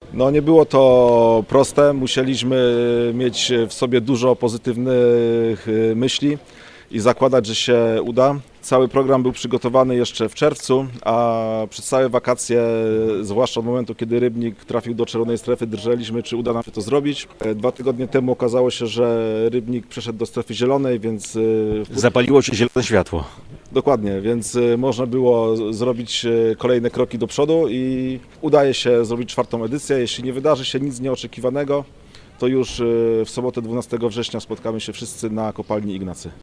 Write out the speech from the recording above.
No nie było to proste, musieliśmy mieć w sobie dużo pozytywnych myśli i zakładać, że się uda. Cały program był przygotowany jeszcze w czerwcu, a przez całe wakacje, zwłaszcza od momentu, kiedy Rybnik trafił do czerwonej strefy, drżeliśmy, czy uda nam się to zrobić. 2 tygodnie temu okazało się, że Rybnik przeszedł do strefy zielonej, więc... Zapaliło się zielone światło. Dokładnie, więc można było zrobić kolejne kroki do przodu i udaje się zrobić 4. edycję. Jeśli nie wydarzy się nic nieoczekiwanego, to już w sobotę 12 września spotkamy się wszyscy na kopalni Ignacy.